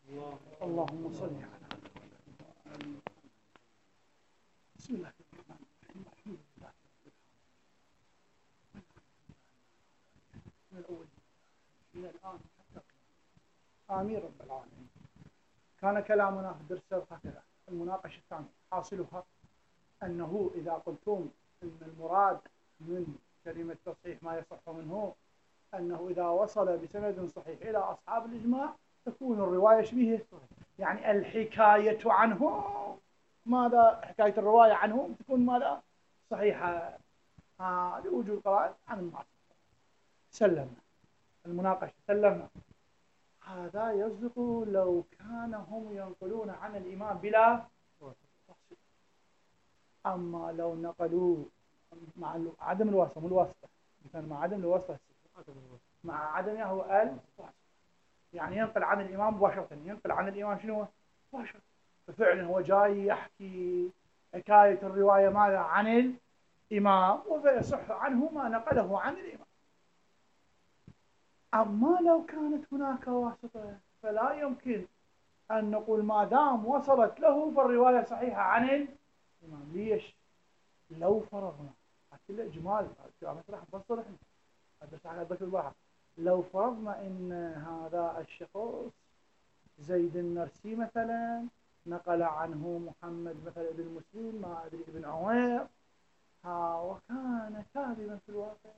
اللهم صل على بسم الله الرحمن الرحيم. الحمد لله من الأول إلى الآن حتى آمين رب العالمين. كان كلامنا في الدرس هكذا. المناقشة الثانية حاصلها أنه إذا قلتم أن المراد من كلمة تصحيح ما يصح منه أنه إذا وصل بسند صحيح إلى أصحاب الإجماع تكون الرواية شبيهة، يعني الحكاية عنه ماذا حكاية الرواية عنهم تكون ماذا صحيحة لوجود قرائن عن المعصر. سلمنا المناقشة سلمنا. هذا يصدق لو كان هم ينقلون عن الإمام بلا تفصيل، أما لو نقلوا مع عدم الواسطة، مو الواسطة مثلا مع عدم الواسطة، مع عدم هو الواسطة، يعني ينقل عن الإمام مباشرة، ينقل عن الإمام شنو مباشرة، ففعلا هو جاي يحكي حكاية الرواية ماذا عن الإمام وفيصح عنه ما نقله عن الإمام. أما لو كانت هناك واسطة فلا يمكن أن نقول ما دام وصلت له فالرواية صحيحة عن الإمام. ليش؟ لو فرضنا كله إجمال راح نفصل احنا بس على ذكر الواحد. لو فرضنا إن هذا الشخص زيد النرسي مثلا نقل عنه محمد مثلا ابن مسلم ما أدري ابن عوير وكان كاذبا في الواقع،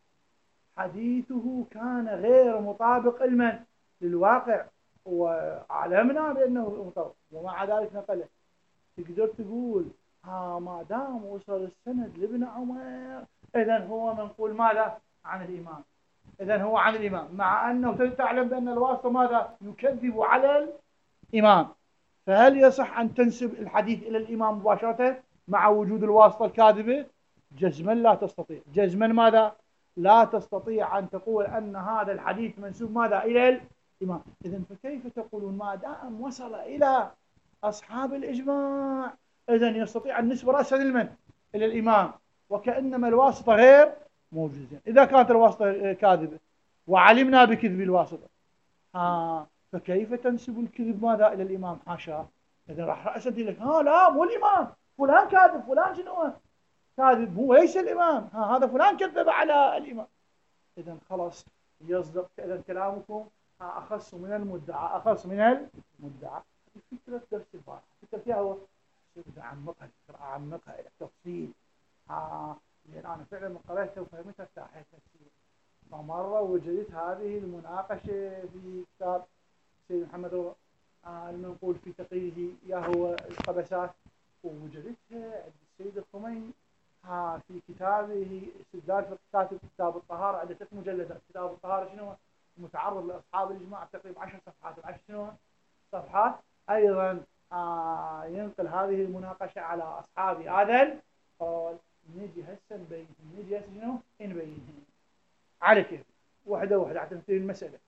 حديثه كان غير مطابق علما للواقع وعلمنا بأنه مطابق ومع ذلك نقله، تقدر تقول ما دام وصل السند لابن عمر إذن هو منقول ماذا عن الإمام، إذن هو عن الإمام، مع أنه تعلم بأن الواسطة ماذا يكذب على الإمام. فهل يصح أن تنسب الحديث إلى الإمام مباشرة مع وجود الواسطة الكاذبة؟ جزما لا تستطيع. جزما ماذا؟ لا تستطيع أن تقول أن هذا الحديث منسوب ماذا إلى الإمام. إذن فكيف تقولون ما دام وصل إلى أصحاب الإجماع إذن يستطيع النسبة رأسا لمن؟ إلى الإمام، وكأنما الواسطة غير موجودة. إذا كانت الواسطة كاذبة وعلمنا بكذب الواسطة فكيف تنسب الكذب ماذا إلى الإمام؟ حاشا. إذن راح رأسا لك لا مو الإمام، فلان كاذب، فلان شنو كاذب، هو ليس الإمام، هذا فلان كذب على الإمام. إذن خلاص يصدق إذن كلامكم أخص من المدعى، أخص من المدعى. فكرة درس البارحة فكرة فيها هو أعمقها، أعمقها إلى التفصيل لأن أنا فعلا من قرأتها وفهمتها ارتاحت كثير. فمرة وجدت هذه المناقشة في كتاب سيد محمد المنقول في تقريره هو القبسات، ووجدتها عند السيد الخميني في كتابه استدلال في كاتب كتاب الطهارة، عنده 3 مجلدات. كتاب الطهارة شنو متعرض لأصحاب الإجماع تقريبا 10 صفحات، 10 شنو صفحات أيضا ينقل هذه المناقشة على أصحاب هذا القول. نجي هسه نبين، نجي هسه شنو نبينها على كيف وحدة وحدة حتى نبتدي المسألة.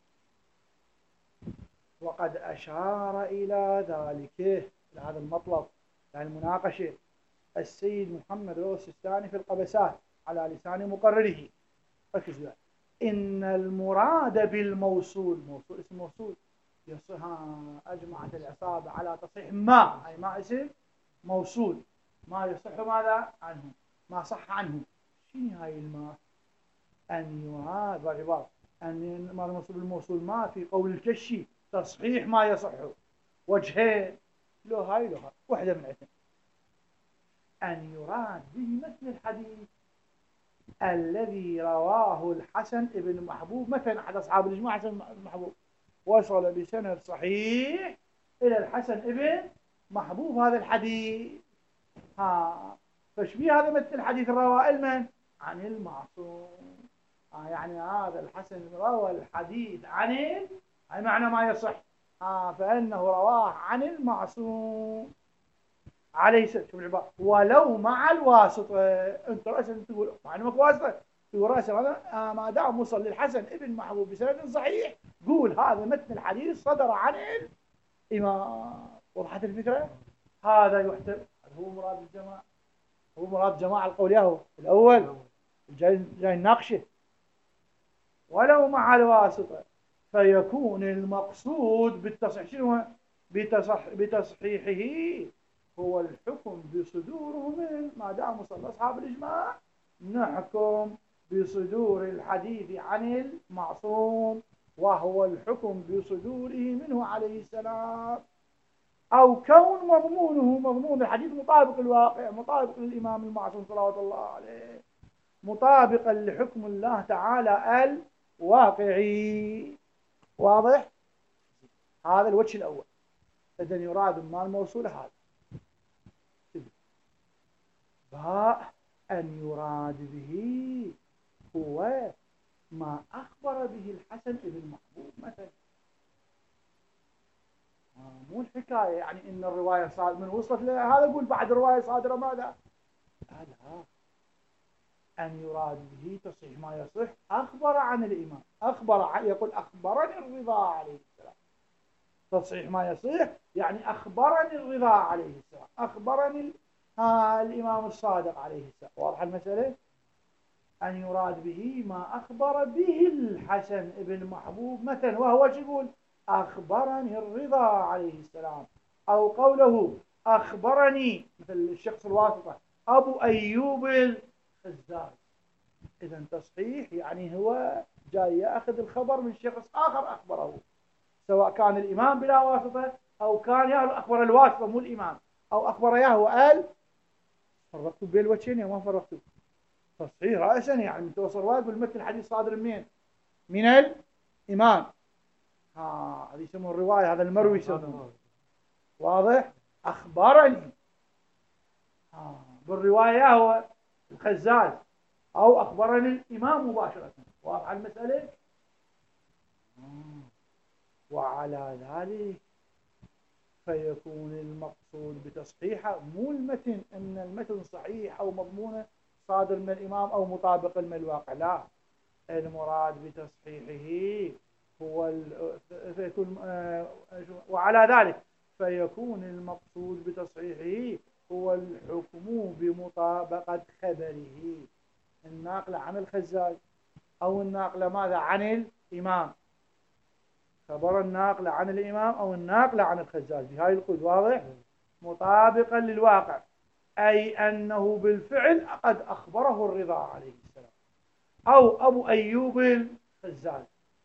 وقد أشار إلى ذلك هذا المطلب يعني المناقشة السيد محمد السيستاني في القبسات على لسان مقرره. ركزوا إن المراد بالموصول، موصول اسم موصول أجمعت العصابة على تصحيح ما، أي ما اسم موصول ما يصح ماذا عنه، ما صح عنه. شنو هاي الماء؟ أن يراد بعبارة أن ما الموصول بالموصول ما في قول الكشي تصحيح ما يصح وجهين، لو هاي لو هاي واحدة من عندنا. أن يراد به مثل الحديث الذي رواه الحسن ابن محبوب مثلا أحد أصحاب الإجماع حسن بن محبوب وصل بسند صحيح إلى الحسن ابن محبوب هذا الحديث. فشبيه هذا مثل الحديث الرواه المن عن المعصوم. يعني هذا الحسن روى الحديث عن أي معنى ما يصح فإنه رواه عن المعصوم عليه السلام. شوف العبارة ولو مع الواسطة. أنت رأسا تقول مع أنه ماكو واسطة، تقول رأسا هذا ما دام وصل للحسن ابن محبوب بسند صحيح قول هذا مثل الحديث صدر عن الإمام. وضحت الفكرة؟ هذا يحتمل، هو مراد الجماعة، هو مراد جماعة القول ياهو الأول جاي ناقشه. ولو مع الواسطة فيكون المقصود بالتصحيح شنو؟ بتصحيحه هو الحكم بصدوره من، ما دام وصل أصحاب الإجماع نحكم بصدور الحديث عن المعصوم، وهو الحكم بصدوره منه عليه السلام، أو كون مضمون الحديث مطابق الواقع، مطابق للإمام المعصوم صلوات الله عليه، مطابقا لحكم الله تعالى الواقعي. واضح؟ هذا الوجه الأول. إذا يراد ما الموصول هذا. باء أن يراد به هو ما أخبر به الحسن بن محبوب مثلا. مو الحكاية يعني إن الرواية صادرة من وصلت هذا يقول بعد الرواية صادرة ماذا؟ لا، أن يراد به تصحيح ما يصح أخبر عن الإمام، يقول أخبرني الرضا عليه السلام. تصحيح ما يصح يعني أخبرني الرضا عليه السلام، أخبرني الإمام الصادق عليه السلام. واضح المسألة؟ أن يراد به ما أخبر به الحسن بن محبوب مثلا، وهو يقول أخبرني الرضا عليه السلام، أو قوله أخبرني مثل الشخص الواسطة أبو أيوب الخزاز. إذا تصحيح يعني هو جاي يأخذ الخبر من شخص آخر أخبره، سواء كان الإمام بلا واسطة أو كان ياهو أخبر الواسطة مو الإمام، أو أخبر ياهو قال. فرقتوا بين الوجهين يا ما فرقتوا؟ تصحيح رأسا يعني من توصل رواية بالمثل الحديث صادر منين؟ من الإمام. هذه يسمون الرواية، هذا المروي يسمونه. واضح؟ أخبرني بالرواية هو الخزاز، أو أخبرني الإمام مباشرة. واضح المسألة؟ وعلى ذلك فيكون المقصود بتصحيحه مو المتن ان المتن صحيح او مضمونه صادر من الامام او مطابق للواقع، لا، المراد بتصحيحه هو فيكون وعلى ذلك فيكون المقصود بتصحيحه هو الحكم بمطابقة خبره، الناقل عن الخزاز او الناقل ماذا عن الامام، خبر الناقل عن الإمام أو الناقل عن الخزاز بهاي القيود. واضح؟ مطابقا للواقع، أي أنه بالفعل قد أخبره الرضا عليه السلام أو أبو أيوب الخزاز،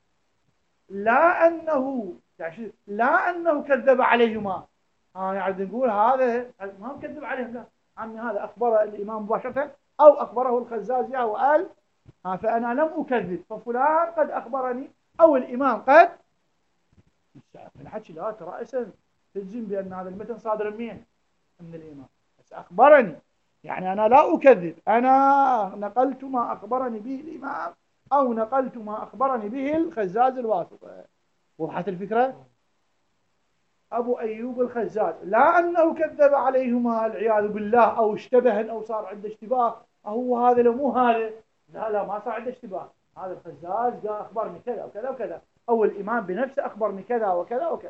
لا أنه كذب عليهما. يعني نقول هذا ما كذب عليهم، لا، عمي هذا أخبر الإمام مباشرة أو أخبره الخزاز وقال فأنا لم أكذب، ففلان قد أخبرني أو الإمام قد من حكي لا رأسا تجزم بأن هذا المتن صادر من الإمام، بس أخبرني يعني أنا لا أكذب، أنا نقلت ما أخبرني به الإمام أو نقلت ما أخبرني به الخزاز الواسطة. وضحت الفكرة؟ أبو أيوب الخزاز لا أنه كذب عليهما العياذ بالله أو اشتبه أو صار عنده اشتباه، هو هذا لو مو هذا، لا ما صار عنده اشتباه، هذا الخزاز قال أخبرني كذا وكذا وكذا، أو الإمام بنفسه أخبرني كذا وكذا وكذا.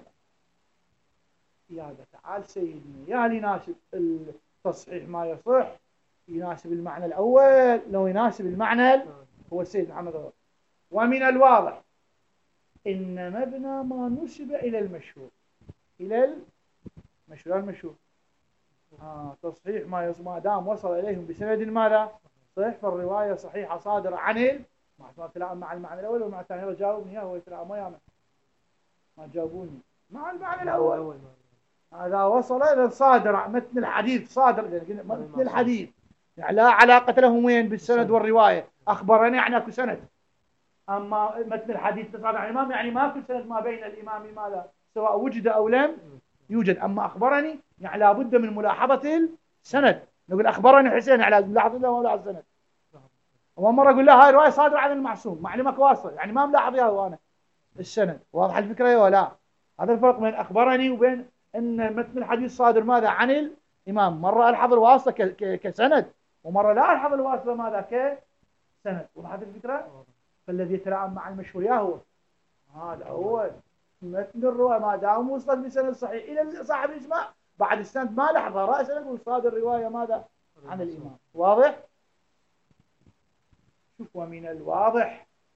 يا تعال سيدنا، يا هل يناسب التصحيح ما يصح يناسب المعنى الأول لو يناسب المعنى هو السيد محمد غير. ومن الواضح إن مبنى ما نسب إلى المشهور، إلى المشهور تصحيح ما دام وصل إليهم بسند ماذا صحيح، فالرواية صحيحة صادرة عن مع المعنى الأول والمعنى الثاني. جاوبني هو يتلائم ما جاوبوني مع المعنى الأول. هذا وصل إلى صادر متن الحديث، صادر متن الحديث يعني لا علاقة لهم وين بالسند والرواية، أخبرني يعني أكو سند، أما متن الحديث تصادر عن الإمام يعني ما في سند ما بين الإمام ماذا سواء وجد أو لم يوجد. أما أخبرني يعني لابد من ملاحظة السند، نقول أخبرني حسين يعني لازم ملاحظة له ولا السند. ومرة أقول له هاي رواية صادرة عن المعصوم معلمك واصل يعني ما ملاحظ يا وأنا السند. واضح الفكرة ولا لا؟ هذا الفرق بين أخبرني وبين أن متن الحديث صادر ماذا عن الإمام، مرة ألحظ الواسطة كسند ومرة لا ألحظ الواسطة ماذا كسند. وضحت الفكرة؟ فالذي يتلائم مع المشهور هو هذا هو متن الرواية ما دام وصلت بسند صحيح إلى صاحب الإجماع بعد السند ما لحظة رأسا نقول صادر الرواية ماذا عن الإمام. واضح؟ شوف ومن الواضح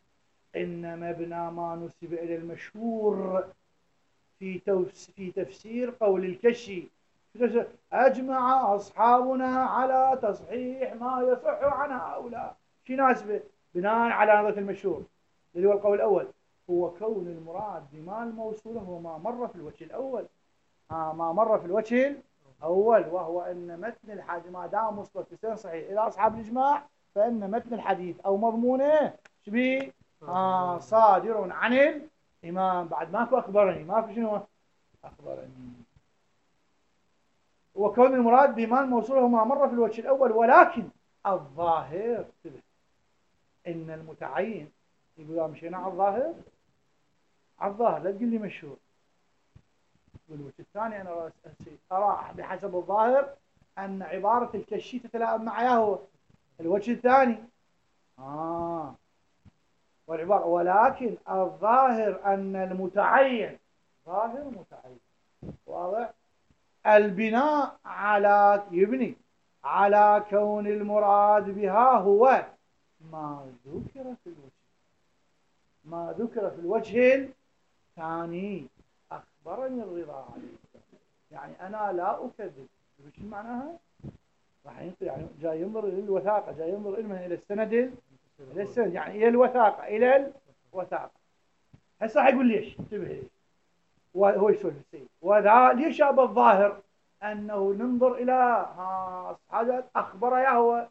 إن مبنى ما نسب إلى المشهور في تفسير قول الكشي أجمع أصحابنا على تصحيح ما يصح عن هؤلاء. شي ناسبه بناء على هذا المشهور اللي هو القول الأول، هو كون المراد بما الموصولة هو ما مر في الوجه الأول. ما مر في الوجه الأول، وهو أن متن الحديث ما دام وصلت بسند صحيح إلى أصحاب الإجماع فإن متن الحديث أو مضمونه شبيه صادر عن الإمام. بعد ماكو أخبرني، ماكو شنو أخبرني. وكون المراد بما الموصول هو ما مر في الوجه الأول، ولكن الظاهر إن المتعين يقول مشينا على الظاهر، على الظاهر لا تقول لي مشهور. والوجه الثاني أنا أرى بحسب الظاهر أن عبارة الكشي تتلائم معها هو الوجه الثاني. والعبارة ولكن الظاهر أن المتعين ظاهر متعين. واضح؟ البناء على يبني على كون المراد بها هو ما ذكر في الوجه، ما ذكر في الوجه الثاني. أخبرني الرضا عليه، يعني أنا لا أكذب. شو معناها؟ راح ينقل يعني جاي ينظر للوثاقة، جاي ينظر إلى السند، إلى السند يعني إلى الوثاقة، إلى الوثاقة. هسه راح يقول ليش، انتبه ليش وهو يسولف السيد. وذا ليش أبى الظاهر أنه ننظر إلى حاجة أخبر يهوى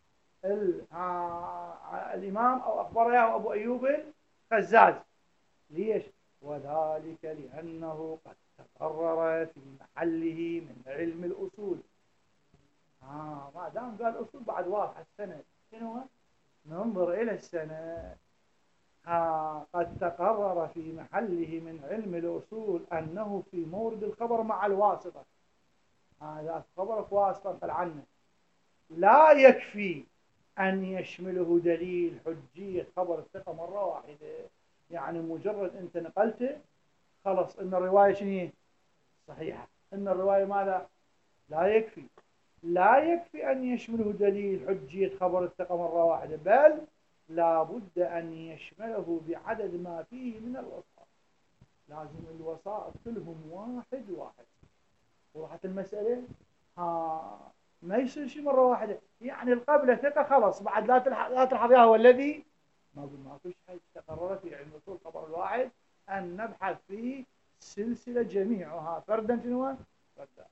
الإمام أو أخبر يهوى أبو أيوب الخزاز. ليش؟ وذلك لأنه قد تقرر في محله من علم الأصول. ما دام قال الأصول بعد واضح السند شنو؟ ننظر إلى السند. قد تقرر في محله من علم الأصول أنه في مورد الخبر مع الواسطة. هذا خبرك واسطة طلع عنه، لا يكفي أن يشمله دليل حجية خبر الثقة مرة واحدة. يعني مجرد أنت نقلته خلص إن الرواية شنو صحيحة، إن الرواية ماذا لا يكفي، لا يكفي أن يشمله دليل حجية خبر الثقة مرة واحدة، بل لا بد أن يشمله بعدد ما فيه من الوسائط. لازم الوسائط كلهم واحد واحد. وراحت المسألة ما يصير شيء مرة واحدة. يعني القبلة ثقة خلاص بعد لا تلحظ هو الذي ما فيش حاجة تقرر في علم الأصول خبر الواحد أن نبحث في سلسلة جميعها فردا شنو فردا.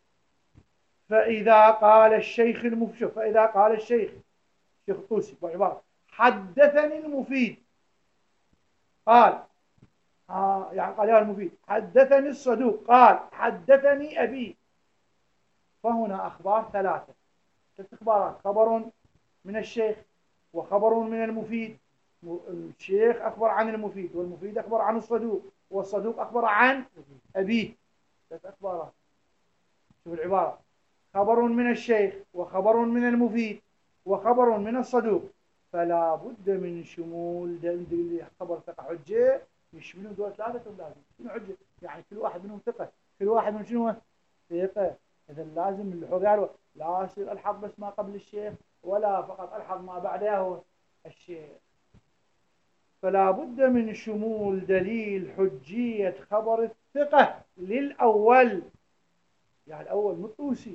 فإذا قال الشيخ المفشف، فإذا قال الشيخ الطوسي بعبارة حدثني المفيد، قال يعني قال يا المفيد حدثني الصدوق، قال حدثني أبي، فهنا أخبار ثلاث اخبارات: خبر من الشيخ، وخبر من المفيد. الشيخ أخبر عن المفيد، والمفيد أخبر عن الصدوق، والصدوق أخبر عن أبيه. ثلاث أخبارات. شوف العبارة: خبر من الشيخ، وخبر من المفيد، وخبر من الصدوق. فلا بد من شمول خبر ثقة حجة يشملون دول ثلاثة. لازم شنو حجة؟ يعني كل واحد منهم ثقة، كل واحد من شنو ثقة. إذا لازم الحذاء لا يصير ألحظ بس ما قبل الشيخ، ولا فقط ألحظ ما بعده الشيخ. فلا بد من شمول دليل حجية خبر الثقة للأول، يعني الأول مطوسي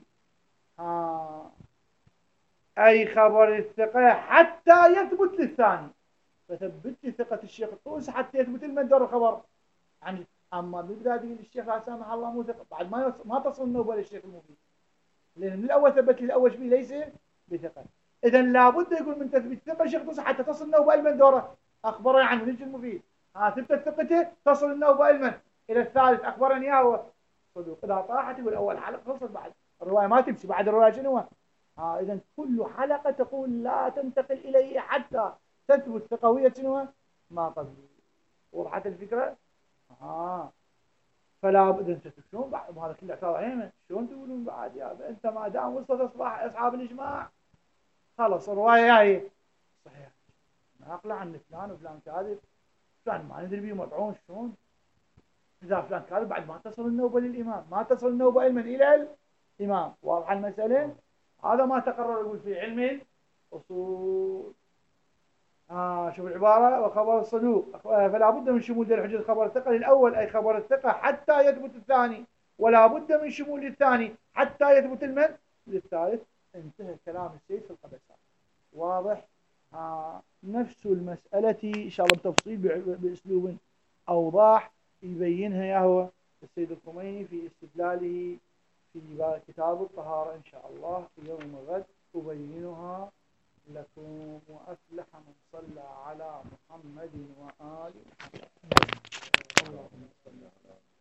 أي خبر الثقة حتى يثبت للثاني. فثبت لي ثقة الشيخ الطوسي حتى يثبت المدار الخبر. يعني أما بالبداية يقول الشيخ لا سامح الله مو ثقة، بعد ما تصل النوبة للشيخ المفيد، لأن من الأول ثبت لي الأول شبيه ليس بثقة. إذا لابد يقول من تثبيت ثقة الشيخ الطوسي حتى تصل النوبة المندورة أخبره عنه ليش المفيد. ثبتت ثقته تصل النوبة إلى الثالث أخبرني إياه صدوق. إذا طاحت يقول أول حلقة خلصت، بعد الرواية ما تمشي، بعد الرواية شنو؟ إذا كل حلقة تقول لا تنتقل إليه حتى تثبت ثقوية شنو ما قبل. وضحت الفكرة؟ فلا بد أنت شلون بعد هذا كله اعتراض علينا، شلون تقولون بعد يا أنت ما دام وصلت أصحاب الإجماع خلص الرواية هي صحيح ناقلة عن فلان وفلان كاذب، فلان ما ندري بيه مطعون. شلون إذا فلان كاذب بعد ما تصل النوبة للإمام، ما تصل النوبة علما إلى الإمام. واضح المسألة؟ هذا ما تقرر يقول في علم الأصول. شوف العبارة وخبر الصدوق فلا بد من شمول دليل حجة خبر الثقة للأول أي خبر الثقة حتى يثبت الثاني، ولا بد من شمول الثاني حتى يثبت المن للثالث. انتهى كلام السيد في القبسات. واضح؟ نفس المسألة إن شاء الله بتفصيل بأسلوب أوضح يبينها يا هو السيد الخميني في استدلاله في كتاب الطهارة إن شاء الله يوم غد أبينها لكم. وأفلح من صلى على محمد وآل محمد. اللهم صل على